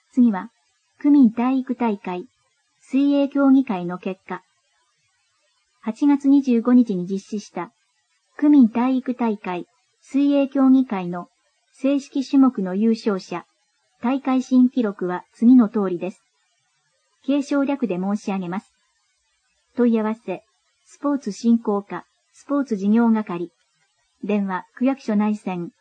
次は、区民体育大会、水泳協議会の結果。8月25日に実施した、区民体育大会、水泳協議会の正式種目の優勝者、大会新記録は次の通りです。継承略で申し上げます。問い合わせ、スポーツ振興課、スポーツ事業係、電話、区役所内線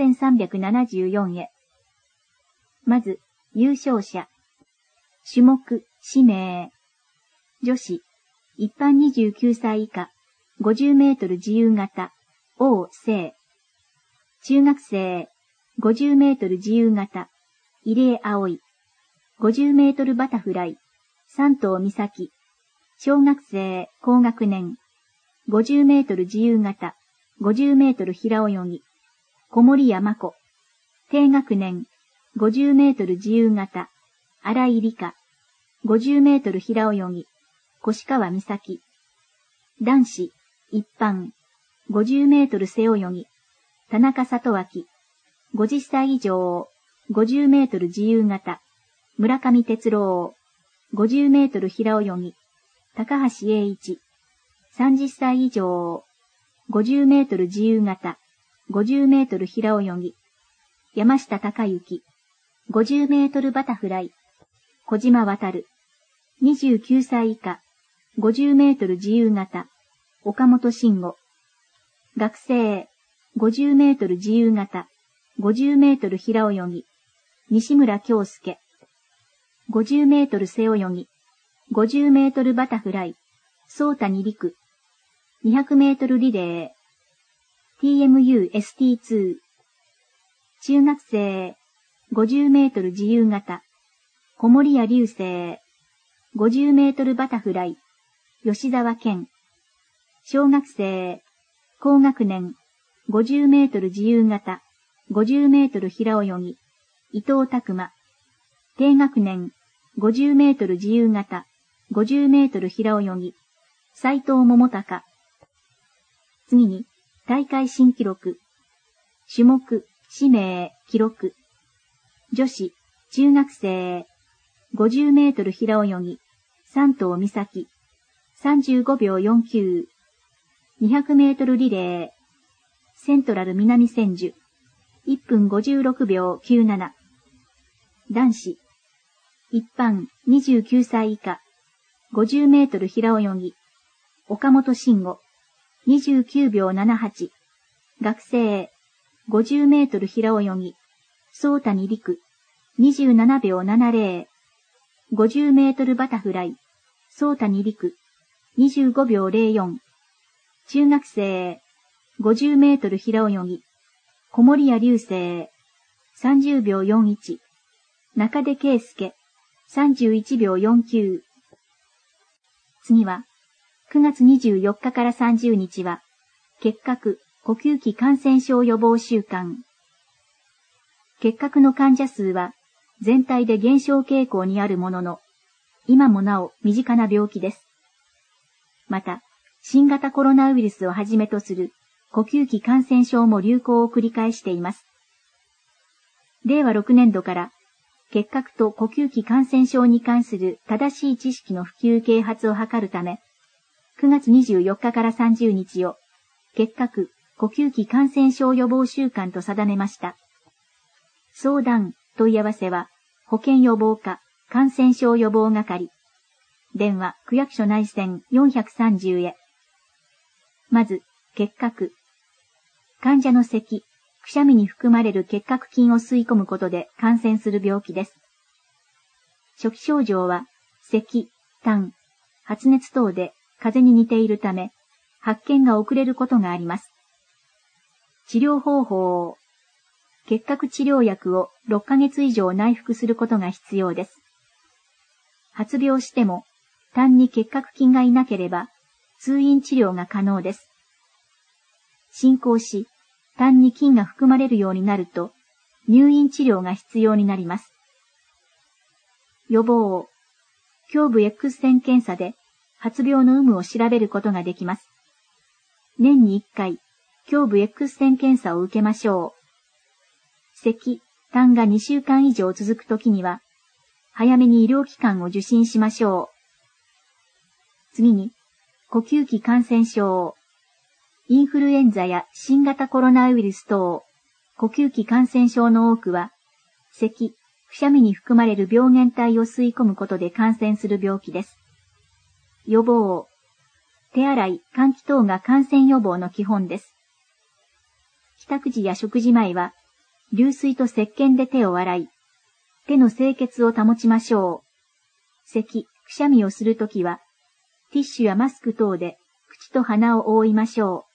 3374へ。まず、優勝者。種目、氏名。女子、一般29歳以下、50メートル自由形、王聖。中学生、50メートル自由形、入江葵。50メートルバタフライ、山東美咲。小学生、高学年、50メートル自由形、50メートル平泳ぎ、小森屋真子。低学年、50メートル自由形、新井理香。50メートル平泳ぎ、越川美咲。男子、一般、50メートル背泳ぎ、田中里脇。50歳以上、50メートル自由形、村上哲郎。50メートル平泳ぎ、高橋英一。30歳以上、50メートル自由形、50メートル平泳ぎ、山下孝之。50メートルバタフライ、小島渉。29歳以下、50メートル自由形、岡本慎吾。学生、50メートル自由形、50メートル平泳ぎ、西村京介。50メートル背泳ぎ、50メートルバタフライ、宗谷陸。200メートルリレー、TMU ST2。中学生、50メートル自由形、小森屋流星。50メートルバタフライ、吉沢健。小学生、高学年、50メートル自由形、50メートル平泳ぎ、伊藤拓馬。低学年、50メートル自由形、50メートル平泳ぎ、斉藤桃高。次に、大会新記録。種目、氏名、記録。女子、中学生、50メートル平泳ぎ、山東美咲。35秒49。200メートルリレー、セントラル南千住。1分56秒97。男子、一般29歳以下、50メートル平泳ぎ、岡本慎吾。29秒78。学生、50メートル平泳ぎ、宗谷陸。27秒70。50メートルバタフライ、宗谷陸。25秒04。中学生、50メートル平泳ぎ、小森屋流星。30秒41。中出圭介。31秒49。次は、9月24日から30日は、結核、呼吸器感染症予防週間。結核の患者数は、全体で減少傾向にあるものの、今もなお身近な病気です。また、新型コロナウイルスをはじめとする呼吸器感染症も流行を繰り返しています。令和6年度から、結核と呼吸器感染症に関する正しい知識の普及啓発を図るため、9月24日から30日を、結核、呼吸器感染症予防週間と定めました。相談、問い合わせは、保健予防課、感染症予防係。電話、区役所内線430へ。まず、結核。患者の咳、くしゃみに含まれる結核菌を吸い込むことで感染する病気です。初期症状は、咳、痰、発熱等で風邪に似ているため、発見が遅れることがあります。治療方法。結核治療薬を6ヶ月以上内服することが必要です。発病しても、痰に結核菌がいなければ、通院治療が可能です。進行し、痰に菌が含まれるようになると、入院治療が必要になります。予防。胸部 X 線検査で、発病の有無を調べることができます。年に1回、胸部 X 線検査を受けましょう。咳、痰が2週間以上続くときには、 早めに医療機関を受診しましょう。次に、呼吸器感染症。インフルエンザや新型コロナウイルス等、呼吸器感染症の多くは、咳、くしゃみに含まれる病原体を吸い込むことで感染する病気です。予防。手洗い、換気等が感染予防の基本です。帰宅時や食事前は、流水と石鹸で手を洗い、手の清潔を保ちましょう。咳、くしゃみをするときは、ティッシュやマスク等で口と鼻を覆いましょう。